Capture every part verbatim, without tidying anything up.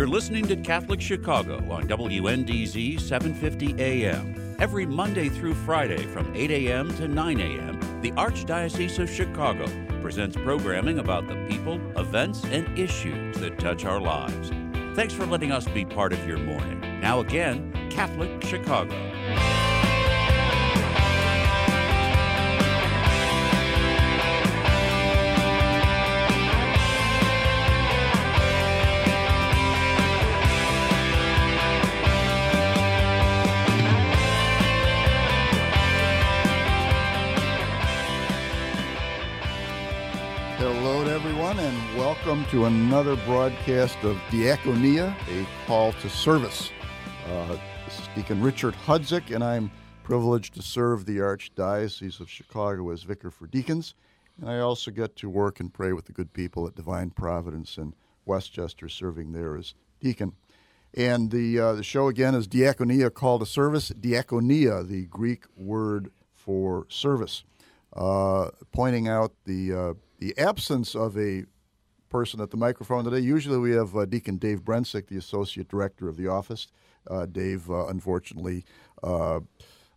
You're listening to Catholic Chicago on W N D Z seven fifty A M. Every Monday through Friday from eight A M to nine A M, the Archdiocese of Chicago presents programming about the people, events, and issues that touch our lives. Thanks for letting us be part of your morning. Now again, Catholic Chicago. Hello to everyone, and welcome to another broadcast of Diaconia, a call to service. Uh, this is Deacon Richard Hudzik, and I'm privileged to serve the Archdiocese of Chicago as Vicar for Deacons, and I also get to work and pray with the good people at Divine Providence in Westchester, serving there as deacon. And the uh, the show again is Diaconia, call to service. Diaconia, the Greek word for service, uh, pointing out the uh, the absence of a person at the microphone today. Usually we have uh, Deacon Dave Brensick, the Associate Director of the office. Uh, Dave, uh, unfortunately, uh, uh,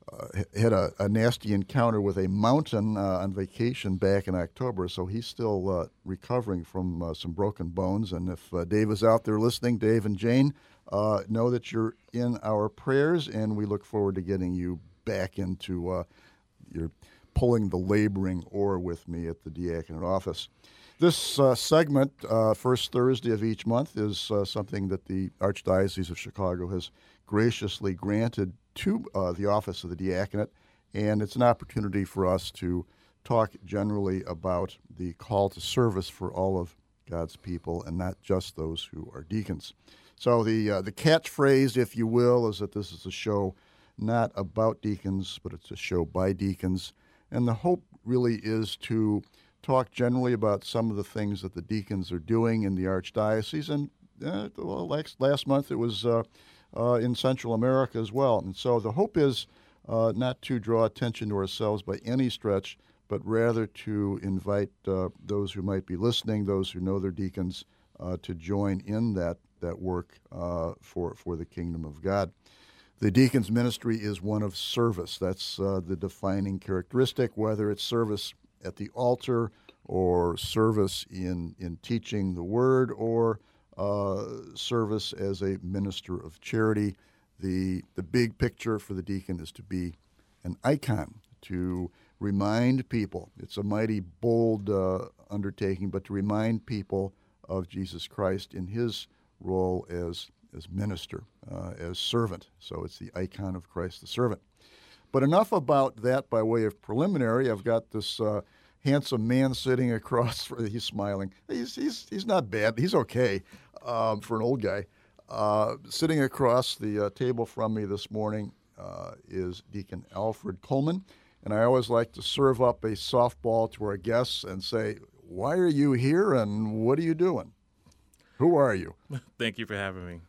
had a, a nasty encounter with a mountain uh, on vacation back in October, so he's still uh, recovering from uh, some broken bones. And if uh, Dave is out there listening, Dave and Jane, uh, know that you're in our prayers, and we look forward to getting you back into uh, your pulling the laboring oar with me at the diaconate office. This uh, segment, uh, first Thursday of each month, is uh, something that the Archdiocese of Chicago has graciously granted to uh, the office of the diaconate, and it's an opportunity for us to talk generally about the call to service for all of God's people, and not just those who are deacons. So the uh, the catchphrase, if you will, is that this is a show not about deacons, but it's a show by deacons. And the hope really is to talk generally about some of the things that the deacons are doing in the Archdiocese. And uh, well, last, last month it was uh, uh, in Central America as well. And so the hope is uh, not to draw attention to ourselves by any stretch, but rather to invite uh, those who might be listening, those who know their deacons, uh, to join in that, that work uh, for, for the kingdom of God. The deacon's ministry is one of service. That's uh, the defining characteristic, whether it's service at the altar or service in, in teaching the word or uh, service as a minister of charity. The, the big picture for the deacon is to be an icon, to remind people. It's a mighty bold uh, undertaking, but to remind people of Jesus Christ in his role as as minister, uh, as servant. So it's the icon of Christ the servant. But enough about that by way of preliminary. I've got this uh, handsome man sitting across, he's smiling. He's he's he's not bad. He's okay um, for an old guy. Uh, sitting across the uh, table from me this morning uh, is Deacon Alfred Coleman. And I always like to serve up a softball to our guests and say, why are you here and what are you doing? Who are you? Thank you for having me.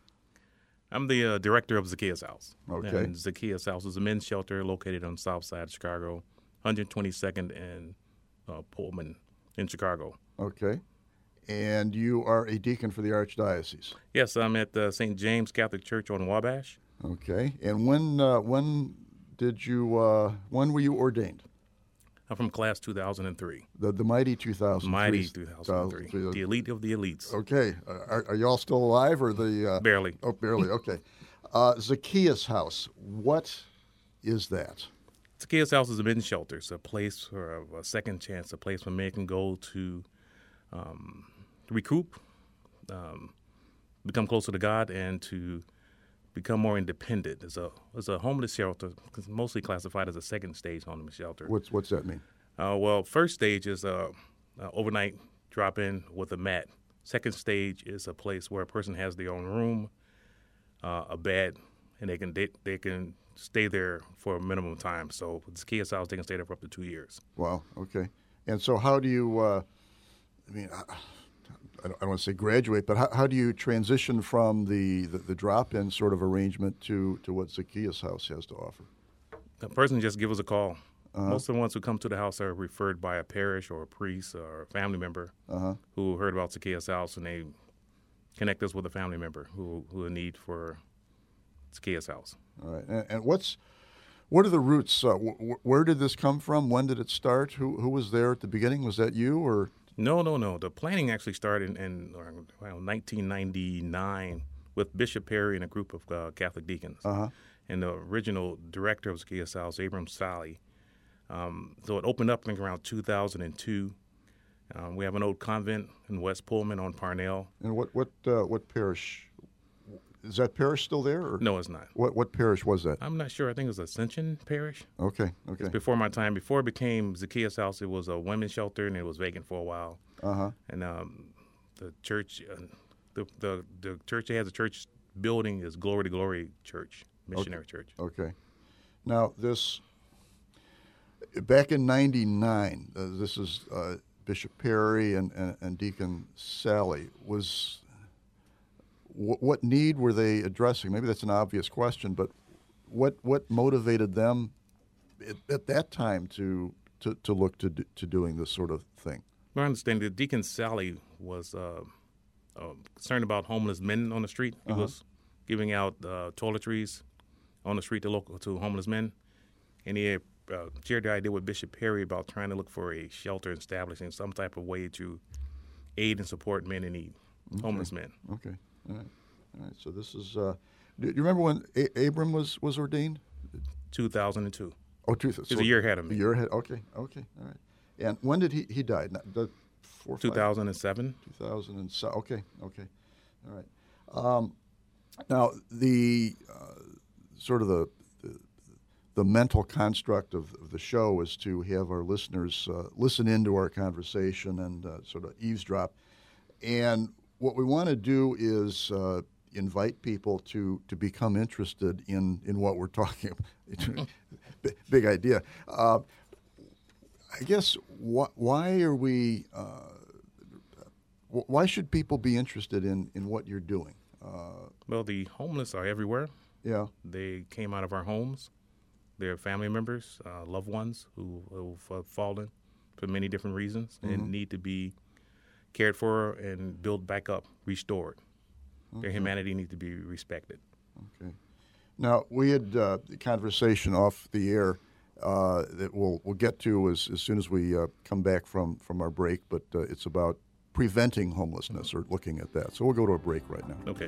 I'm the uh, director of Zacchaeus House. Okay. And Zacchaeus House is a men's shelter located on the south side of Chicago, one hundred twenty-second and uh, Pullman in Chicago. Okay. And you are a deacon for the Archdiocese? Yes, I'm at uh, Saint James Catholic Church on Wabash. Okay. And when uh, when did you uh, when were you ordained? I'm from class two thousand three. The the mighty two thousand three. Mighty two thousand three. The elite of the elites. Okay. Are, are y'all still alive or the? Uh, barely. Oh, barely. Okay. Uh, Zacchaeus House. What is that? Zacchaeus House is a men's shelter. It's a place for a, a second chance, a place where men can go to um, recoup, um, become closer to God, and to become more independent. It's a it's a homeless shelter, mostly classified as a second stage homeless shelter. What's what's that mean? Uh, well, first stage is a, a overnight drop-in with a mat. Second stage is a place where a person has their own room, uh, a bed, and they can they, they can stay there for a minimum time. So with Zacchaeus House, they can stay there for up to two years. Wow. Okay. And so how do you? Uh, I mean. I, I don't want to say graduate, but how, how do you transition from the, the, the drop-in sort of arrangement to, to what Zacchaeus House has to offer? The person just give us a call. Uh-huh. Most of the ones who come to the house are referred by a parish or a priest or a family member uh-huh. who heard about Zacchaeus House, and they connect us with a family member who who in need for Zacchaeus House. All right. And, and what's what are the roots? Uh, wh- where did this come from? When did it start? Who who was there at the beginning? Was that you or? No, no, no. The planning actually started in, in well, nineteen ninety-nine with Bishop Perry and a group of uh, Catholic deacons. Uh-huh. And the original director of Zacchaeus House, Abram Sally. Um, so it opened up I think around two thousand two. Um, we have an old convent in West Pullman on Parnell. And what what uh, what parish? Is that parish still there? Or? No, it's not. What what parish was that? I'm not sure. I think it was Ascension Parish. Okay, okay. It's before my time. Before it became Zacchaeus House, it was a women's shelter, and it was vacant for a while. Uh-huh. And um, the church, uh, the, the the church that has a church building is Glory to Glory Church, missionary okay. church. Okay. Now, this, back in ninety-nine, uh, this is uh, Bishop Perry and, and, and Deacon Sally. Was wh- what need were they addressing? Maybe that's an obvious question, but what what motivated them at, at that time to to, to look to do, to doing this sort of thing? My understanding, Deacon Sally was uh, uh, concerned about homeless men on the street. He Uh-huh. was giving out uh, toiletries on the street to local to homeless men, and he had uh, shared the idea with Bishop Perry about trying to look for a shelter, establishing some type of way to aid and support men in need, Okay. homeless men. Okay, all right, all right. So this is. Uh, do you remember when a- Abram was, was ordained? two thousand two. Oh, two. He's a year ahead of me. A year ahead. Okay, okay, all right. And when did he he died? Not- the four, two thousand seven. Two thousand seven. Okay, okay, all right. Um, now the uh, sort of the, the the mental construct of, of the show is to have our listeners uh, listen into our conversation and uh, sort of eavesdrop. And what we want to do is uh, invite people to, to become interested in, in what we're talking about. Big idea. Uh, I guess wh- why are we? Uh, wh- why should people be interested in, in what you're doing? Uh, Well, the homeless are everywhere. yeah. They came out of our homes. They're family members, uh, loved ones who have uh, fallen for many different reasons Mm-hmm. and need to be cared for and built back up, restored. Their humanity needs to be respected. Okay. Now we had uh, a conversation off the air uh, that we'll we'll get to as, as soon as we uh, come back from, from our break, but uh, it's about preventing homelessness or looking at that. So we'll go to a break right now. Okay.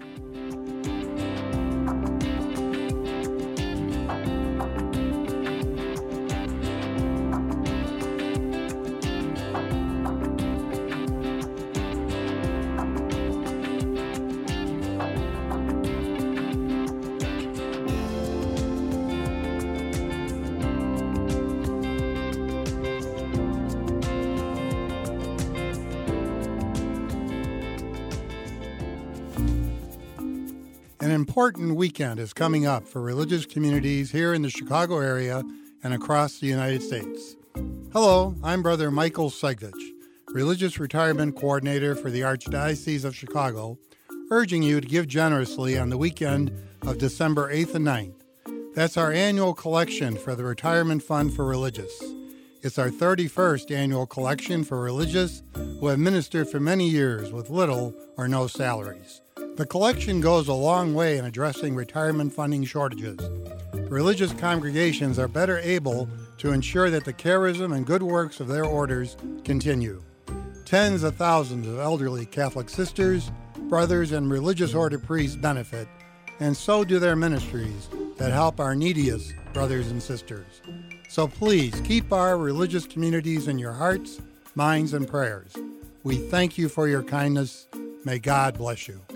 An important weekend is coming up for religious communities here in the Chicago area and across the United States. Hello, I'm Brother Michael Segvich, Religious Retirement Coordinator for the Archdiocese of Chicago, urging you to give generously on the weekend of December eighth and ninth. That's our annual collection for the Retirement Fund for Religious. It's our thirty-first annual collection for religious who have ministered for many years with little or no salaries. The collection goes a long way in addressing retirement funding shortages. Religious congregations are better able to ensure that the charism and good works of their orders continue. Tens of thousands of elderly Catholic sisters, brothers, and religious order priests benefit, and so do their ministries that help our neediest brothers and sisters. So please keep our religious communities in your hearts, minds, and prayers. We thank you for your kindness. May God bless you.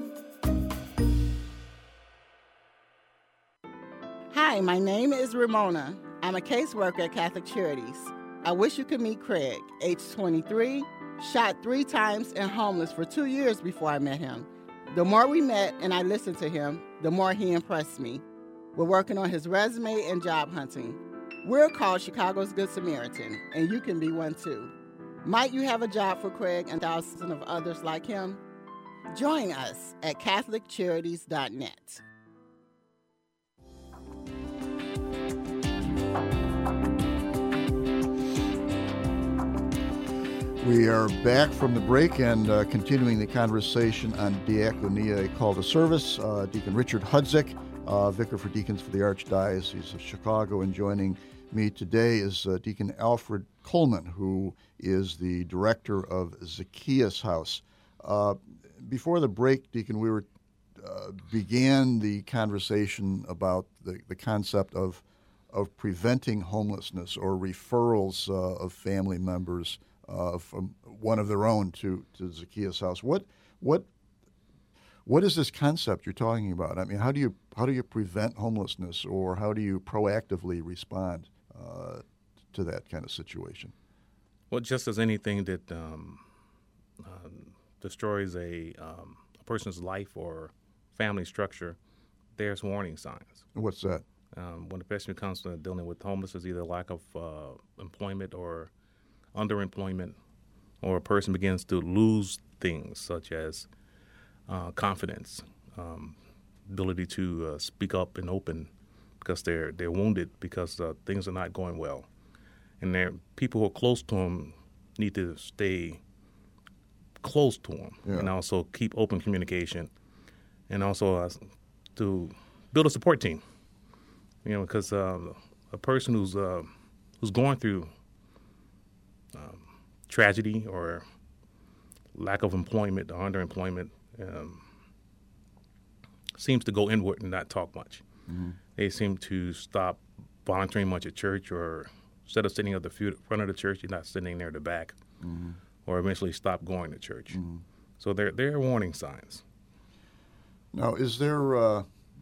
Hi, my name is Ramona. I'm a caseworker at Catholic Charities. I wish you could meet Craig, age twenty-three, shot three times and homeless for two years before I met him. The more we met and I listened to him, the more he impressed me. We're working on his resume and job hunting. We're called Chicago's Good Samaritan, and you can be one too. Might you have a job for Craig and thousands of others like him? Join us at catholic charities dot net. We are back from the break and uh, continuing the conversation on Diaconia, a call to service. Uh, Deacon Richard Hudzik, uh, Vicar for Deacons for the Archdiocese of Chicago, and joining me today is uh, Deacon Alfred Coleman, who is the director of Zacchaeus House. Uh, before the break, Deacon, we were uh, began the conversation about the, the concept of of preventing homelessness or referrals uh, of family members Uh, from one of their own to, to Zacchaeus House. What what what is this concept you're talking about? I mean, how do you how do you prevent homelessness, or how do you proactively respond uh, to that kind of situation? Well, just as anything that um, uh, destroys a, um, a person's life or family structure, there's warning signs. What's that? Um, when a person comes to dealing with homelessness, either lack of uh, employment or underemployment, or a person begins to lose things such as uh, confidence, um, ability to uh, speak up and open because they're they're wounded because uh, things are not going well, and there people who are close to them need to stay close to them, yeah. and also keep open communication, and also uh, to build a support team. You know, because uh, a person who's uh, who's going through Um, tragedy or lack of employment or underemployment um, seems to go inward and not talk much. Mm-hmm. They seem to stop volunteering much at church, or instead of sitting at the front of the church, you're not sitting near the back, mm-hmm. or eventually stop going to church. Mm-hmm. So there, there are warning signs. Now, is there uh, uh,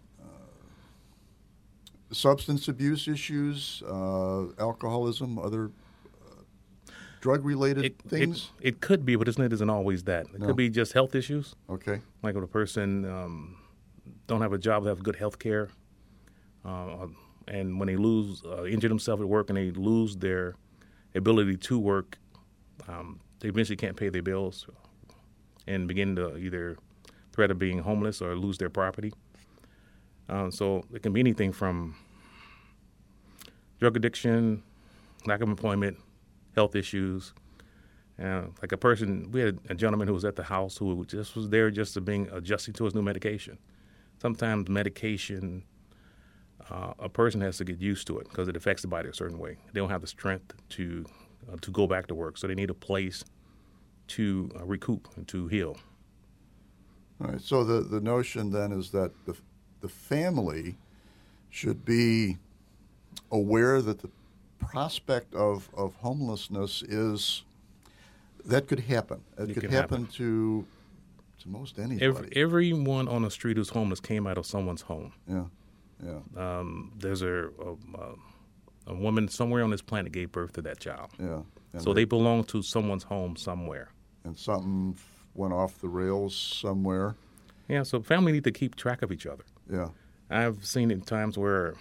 substance abuse issues, uh, alcoholism, other drug-related it, things? It, it could be, but isn't it isn't always that. It no. could be just health issues. Okay. Like if a person um, don't have a job, they have good health care, uh, and when they lose, uh, injure themselves at work and they lose their ability to work, um, they eventually can't pay their bills and begin to either threat of being homeless or lose their property. Um, so it can be anything from drug addiction, lack of employment, health issues. Uh, like a person, we had a gentleman who was at the house who just was there just to being adjusting to his new medication. Sometimes medication, uh, a person has to get used to it because it affects the body a certain way. They don't have the strength to uh, to go back to work, so they need a place to uh, recoup and to heal. All right. So the, the notion then is that the the family should be aware that the prospect of, of homelessness is that could happen. It, it could happen, happen to to most anybody. Every, everyone on the street who's homeless came out of someone's home. Yeah, yeah. Um, there's a, a a woman somewhere on this planet gave birth to that child. Yeah. And so they, they belong to someone's home somewhere. And something went off the rails somewhere. Yeah. So family need to keep track of each other. Yeah. I've seen it times where.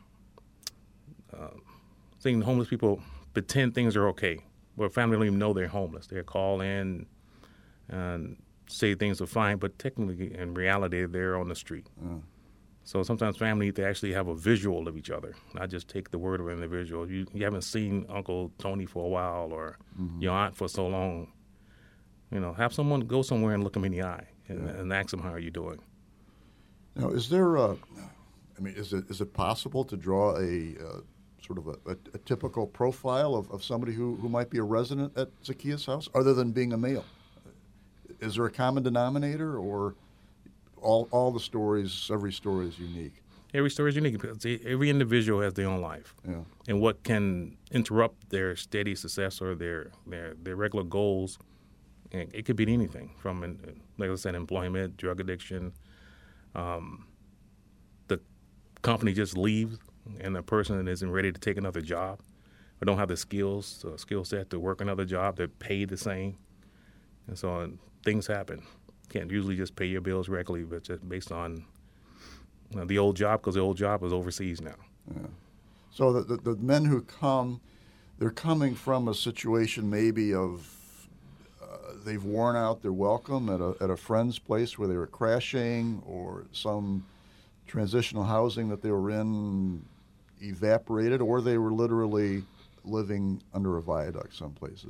Uh, Seeing homeless people pretend things are okay, where family don't even know they're homeless. They call in and say things are fine, but technically, in reality, they're on the street. Uh. So sometimes family need to actually have a visual of each other, not just take the word of an individual. You, you haven't seen Uncle Tony for a while or mm-hmm. your aunt for so long. You know, have someone go somewhere and look them in the eye and, yeah. and ask them, how are you doing? Now, is there a, I mean, is it is it possible to draw a uh, sort of a, a, a typical profile of, of somebody who, who might be a resident at Zacchaeus House, other than being a male? Is there a common denominator, or all all the stories, every story is unique? Every story is unique because every individual has their own life. Yeah. And what can interrupt their steady success or their, their, their regular goals, and it could be anything from, like I said, employment, drug addiction. Um, the company just leaves and the person isn't ready to take another job or don't have the skills, uh, skill set to work another job. They're paid the same. And so uh, things happen. Can't usually just pay your bills regularly, but just based on you know, the old job, because the old job is overseas now. Yeah. So the, the, the men who come, they're coming from a situation maybe of uh, they've worn out their welcome at a, at a friend's place where they were crashing, or some transitional housing that they were in evaporated, or they were literally living under a viaduct someplace. Is that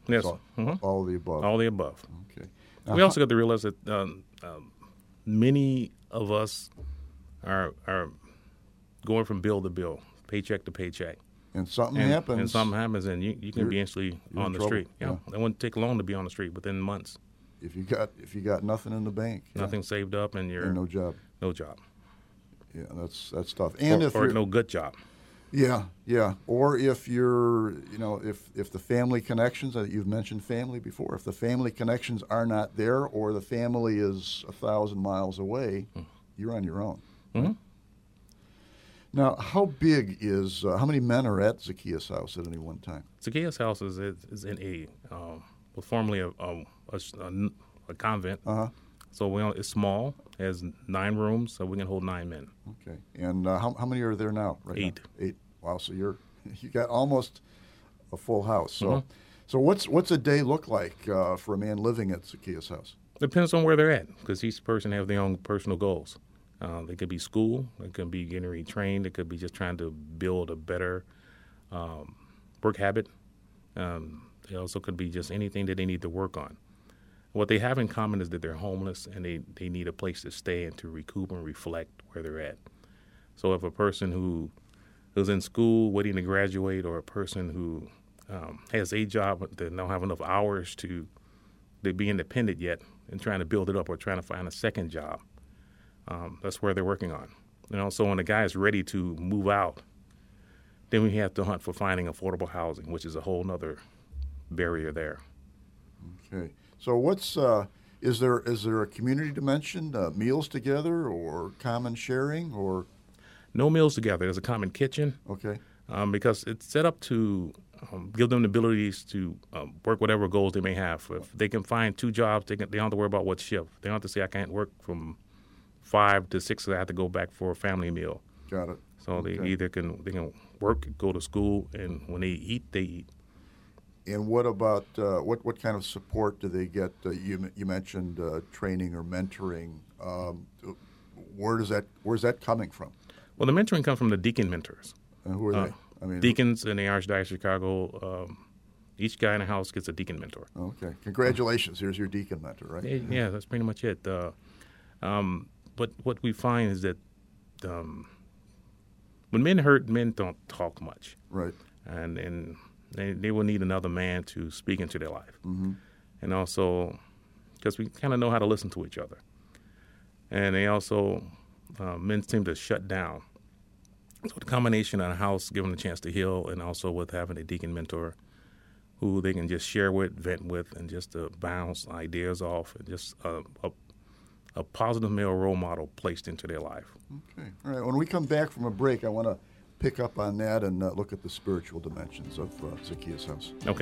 Yes. So, Mm-hmm. all of the above. All the above. Okay. We Now, also got to realize that um, um, many of us are are going from bill to bill, paycheck to paycheck. and something And, happens. and something happens, and you, you can You're- be instantly you're in on the trouble. street. Yeah. Yeah. It wouldn't take long to be on the street within months. if you got if you got nothing in the bank, yeah, Nothing saved up, and you're and no job. no job. Yeah, that's that's tough. And or, if or you're, no good job. yeah, yeah, or if you're, you know, if if the family connections, uh, you've mentioned family before, if the family connections are not there, or the family is a thousand miles away, you're on your own. Mm-hmm. Now, how big is uh, how many men are at Zacchaeus' house at any one time? Zacchaeus House is, is, is in a um, was formerly a, a, a, a, a convent. Uh huh. So we don't, it's small, it has nine rooms, so we can hold nine men. Okay. And uh, how how many are there now? Right Eight. Now? Eight. Wow. So you're you got almost a full house. So Mhm. so what's what's a day look like uh, for a man living at Zacchaeus' house? Depends on where they're at, because each person have their own personal goals. Uh, they could be school, it could be getting retrained, it could be just trying to build a better um, work habit. Um, it also could be just anything that they need to work on. What they have in common is that they're homeless and they, they need a place to stay and to recoup and reflect where they're at. So if a person who who's in school waiting to graduate, or a person who um, has a job but they don't have enough hours to, to be independent yet and trying to build it up, or trying to find a second job, um, that's where they're working on. And also when the guy is ready to move out, then we have to hunt for finding affordable housing, which is a whole other barrier there. Okay. So what's uh, is there is there a community dimension, uh, meals together, or common sharing, or No meals together. There's a common kitchen. okay, Um, because it's set up to um, give them the abilities to um, work whatever goals they may have. If they can find two jobs, they, can, they don't have to worry about what shift. They don't have to say, I can't work from five to six, so I have to go back for a family meal. got it. So they Okay. either can they can work, go to school, and when they eat, they eat. And what about uh, what what kind of support do they get? Uh, you you mentioned uh, training or mentoring. Um, where does that where's that coming from? Well, the mentoring comes from the deacon mentors. Uh, who are Uh, they? I mean, Deacons in the Archdiocese of Chicago, um, each guy in the house gets a deacon mentor. okay. Congratulations. Here's your deacon mentor, right? Yeah, yeah, that's pretty much it. Uh, um, but what we find is that um, when men hurt, men don't talk much, Right. and and they, they will need another man to speak into their life, Mm-hmm. and also because we kind of know how to listen to each other, and they also uh, men seem to shut down. So the combination of a house giving them a chance to heal, and also with having a deacon mentor who they can just share with, vent with, and just to bounce ideas off, and just uh, a, a positive male role model placed into their life. Okay. All right. When we come back from a break, I want to pick up on that and uh, look at the spiritual dimensions of uh, Zacchaeus' house. Okay.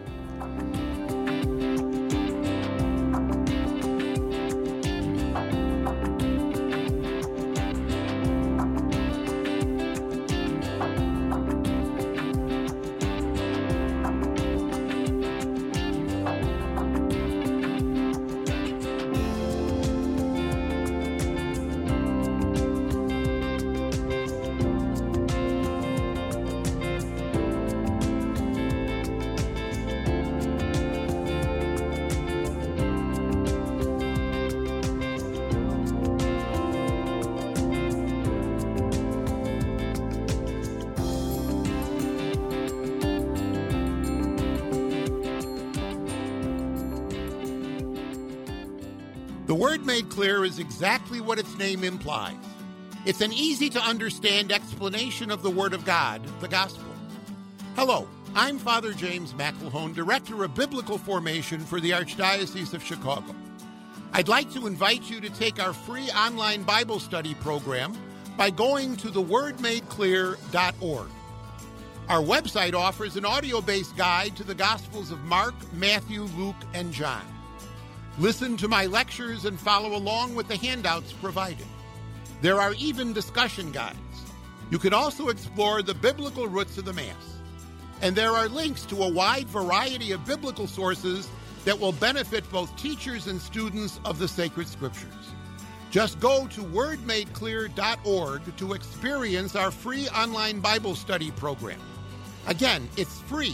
The Word Made Clear is exactly what its name implies. It's an easy-to-understand explanation of the Word of God, the Gospel. Hello, I'm Father James McElhone, Director of Biblical Formation for the Archdiocese of Chicago. I'd like to invite you to take our free online Bible study program by going to the word made clear dot org. Our website offers an audio-based guide to the Gospels of Mark, Matthew, Luke, and John. Listen to my lectures and follow along with the handouts provided. There are even discussion guides. You can also explore the biblical roots of the Mass. And there are links to a wide variety of biblical sources that will benefit both teachers and students of the sacred scriptures. Just go to word made clear dot org to experience our free online Bible study program. Again, it's free.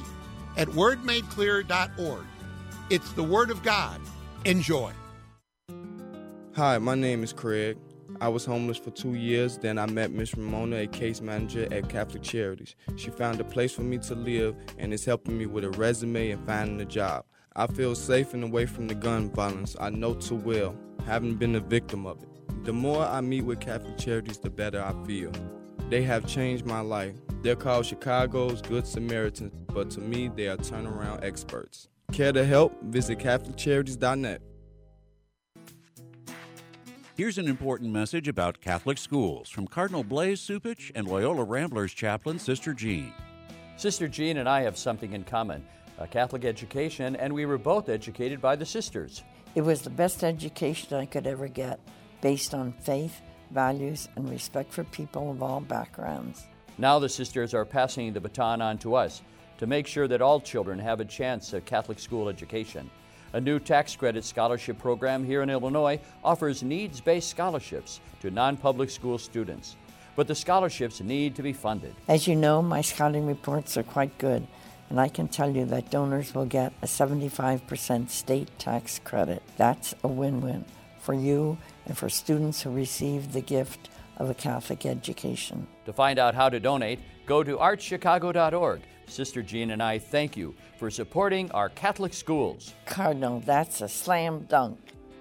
at word made clear dot org. It's the Word of God. Enjoy. Hi, my name is Craig. I was homeless for two years. Then I met Miss Ramona, a case manager at Catholic Charities. She found a place for me to live and is helping me with a resume and finding a job. I feel safe and away from the gun violence I know too well, having been a victim of it. The more I meet with Catholic Charities, the better I feel. They have changed my life. They're called Chicago's Good Samaritans, but to me, they are turnaround experts. Care to help? Visit Catholic Charities dot net. Here's an important message about Catholic schools from Cardinal Blaise Cupich and Loyola Ramblers chaplain Sister Jean. Sister Jean and I have something in common, a Catholic education, and we were both educated by the sisters. It was the best education I could ever get, based on faith, values, and respect for people of all backgrounds. Now the sisters are passing the baton on to us to make sure that all children have a chance at Catholic school education. A new tax credit scholarship program here in Illinois offers needs-based scholarships to non-public school students. But the scholarships need to be funded. As you know, my scouting reports are quite good, and I can tell you that donors will get a seventy-five percent state tax credit. That's a win-win for you and for students who receive the gift of a Catholic education. To find out how to donate, go to arch chicago dot org. Sister Jean and I thank you for supporting our Catholic schools. Cardinal, that's a slam dunk.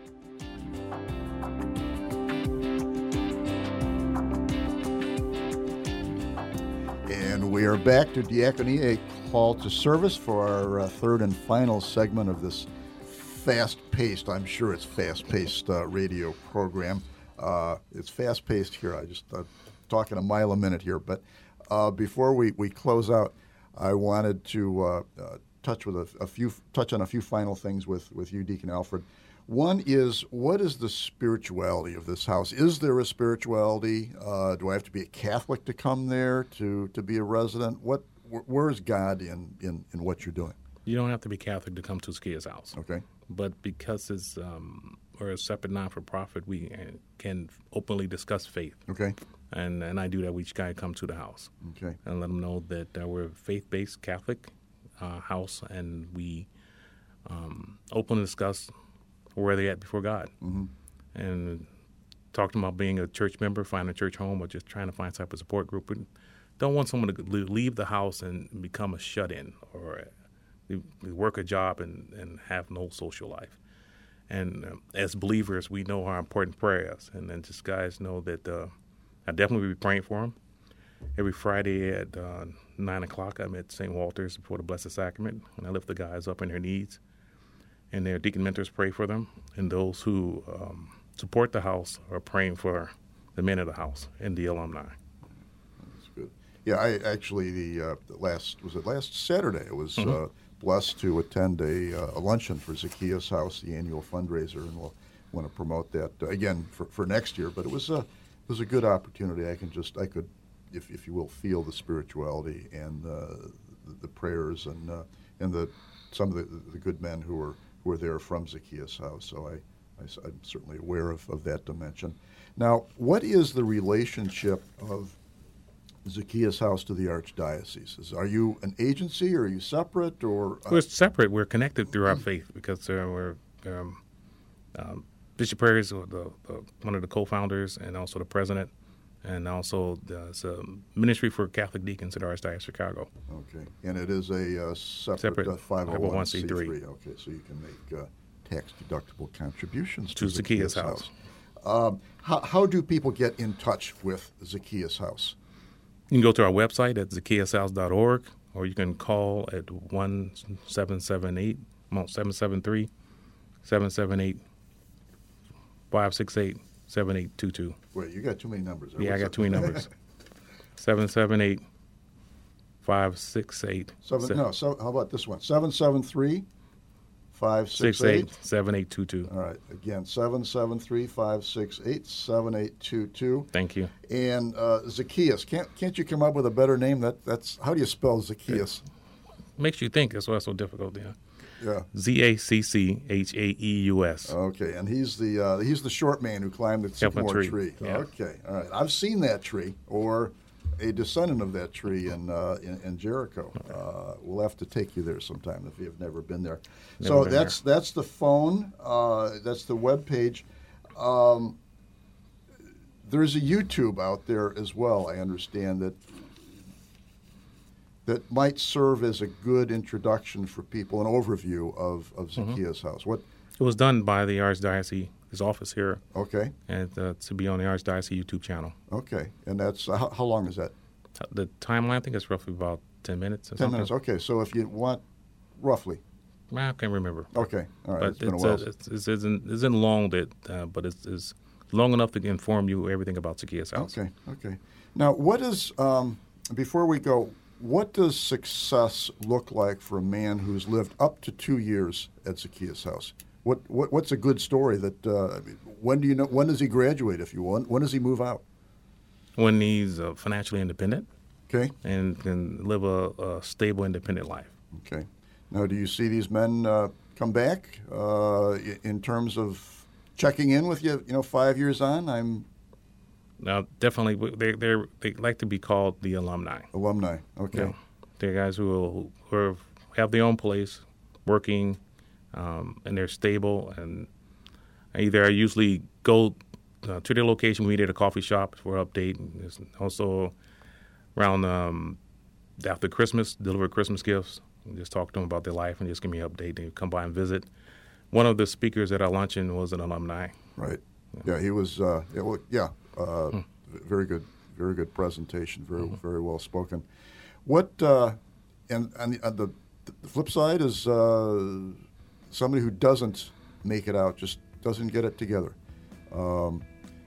And we are back to Diaconia, a call to service for our uh, third and final segment of this fast-paced, I'm sure it's fast-paced uh, radio program. Uh, it's fast-paced here. I just uh, talking a mile a minute here. But uh, before we, we close out, I wanted to uh, uh, touch with a, a few touch on a few final things with, with you, Deacon Alfred. One is, what is the spirituality of this house? Is there a spirituality? Uh, do I have to be a Catholic to come there to, to be a resident? What where is God in, in, in what you're doing? You don't have to be Catholic to come to Zacchaeus House. Okay. But because it's um, we're a separate non-for-profit, we can openly discuss faith. Okay. And and I do that with each guy who comes to the house. Okay. And let them know that uh, we're a faith-based Catholic uh, house, and we um, openly discuss where they're at before God. Mm-hmm. And talking about being a church member, finding a church home, or just trying to find some type of support group. We don't want someone to leave the house and become a shut-in or work a job and, and have no social life. And um, as believers, we know how important prayer is. And then just guys know that uh, I definitely will be praying for them. Every Friday at uh, nine o'clock, I'm at Saint Walter's before the Blessed Sacrament, and I lift the guys up in their needs. And their deacon mentors pray for them. And those who um, support the house are praying for the men of the house and the alumni. That's good. Yeah, I actually, the uh, last, was it last Saturday? It was Mm-hmm. uh, blessed to attend a, uh, a luncheon for Zacchaeus House, the annual fundraiser, and we'll want to promote that uh, again for, for next year. But it was a it was a good opportunity. I can just I could, if if you will, feel the spirituality and uh, the, the prayers and uh, and the some of the, the good men who were who were there from Zacchaeus House. So I, I I'm certainly aware of, of that dimension. Now, what is the relationship of Zacchaeus House to the Archdiocese? Are you an agency, or are you separate, or uh, we're separate? We're connected through our faith because uh, we're um, um, Bishop Perry is the, the, one of the co-founders and also the president, and also there's a ministry for Catholic deacons at Archdiocese of Chicago. Okay, and it is a uh, separate, Separate uh, five oh one c three. five oh one c three. Okay, so you can make uh, tax-deductible contributions To to Zacchaeus Zacchaeus House. House. Um, how, how do people get in touch with Zacchaeus House? You can go to our website at zacchaeus house dot org, or you can call at one seven seven eight, seven seven three, seven seven eight, five six eight, seven eight two two. Wait, you got too many numbers. Yeah, I What's got up? too many numbers. seven seven eight, five six eight. Seven, no, so how about this one? seven seven three, five six eight, seven eight two two. All right, again, seven seven three, five six eight, seven eight two two. Thank you. And uh, Zacchaeus, can't can't you come up with a better name? That that's how do you spell Zacchaeus? Makes you think. That's why it's so difficult. Yeah. Yeah. Z A C C H A E U S. Okay, and he's the uh, he's the short man who climbed the sycamore tree. tree. Yeah. Okay, all right. I've seen that tree, or a descendant of that tree in uh, in, in Jericho. Uh, we'll have to take you there sometime if you've never been there. Never so been that's there. that's the phone. Uh, that's the web page. Um, there's a YouTube out there as well. I understand that that might serve as a good introduction for people, an overview of of Zacchaeus Mm-hmm. House. What It was done by the Archdiocese, his office here, Okay. and uh, to be on the Archdiocese YouTube channel. Okay. And that's uh, how, how long is that? The timeline, I think, is roughly about ten minutes or Ten something. minutes. Okay. So if you want, roughly. I can't remember. Okay. All right. But it's been a it's, while. uh, it's, it's, isn't, it isn't long, that, uh, but it's, it's long enough to inform you everything about Zacchaeus House. Okay. Okay. Now, what is um, before we go? What does success look like for a man who's lived up to two years at Zacchaeus House? What, what what's a good story? That uh, when do you know? When does he graduate? If you want, when does he move out? When he's uh, financially independent Okay. and can live a, a stable, independent life. Okay. Now, do you see these men uh, come back uh, i- in terms of checking in with you? You know, five years on, I'm Now, definitely, they they they like to be called the alumni. alumni. Okay. You know, they're guys who will, who are, have their own place, working, um, and they're stable. And either I usually go uh, to their location, we meet at a coffee shop for an update. And there's also around um, after Christmas, deliver Christmas gifts. And just talk to them about their life and just give me an update. They come by and visit. One of the speakers at our luncheon was an alumni. Right. Yeah, he was. Uh, yeah, well, yeah uh, very good, very good presentation. Very, very well spoken. What? Uh, and and the, uh, the the flip side is uh, somebody who doesn't make it out, just doesn't get it together, um,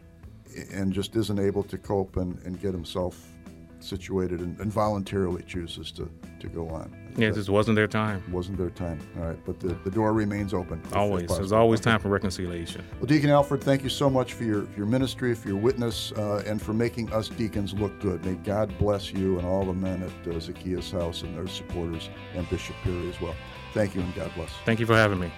and just isn't able to cope and, and get himself situated, and, and voluntarily chooses to, to go on. Yeah, it That just wasn't their time. wasn't their time. All right, but the, the door remains open. if- if Always. There's possible. always Okay. time for reconciliation. Well, Deacon Alfred, thank you so much for your, for your ministry, for your witness, uh, and for making us deacons look good. May God bless you and all the men at uh, Zacchaeus House and their supporters, and Bishop Peary as well. Thank you, and God bless. Thank you for having me.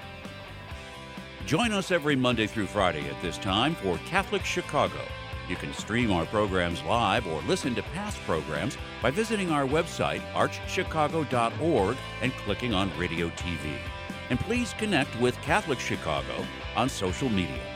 Join us every Monday through Friday at this time for Catholic Chicago. You can stream our programs live or listen to past programs by visiting our website, arch chicago dot org, and clicking on Radio T V. And please connect with Catholic Chicago on social media.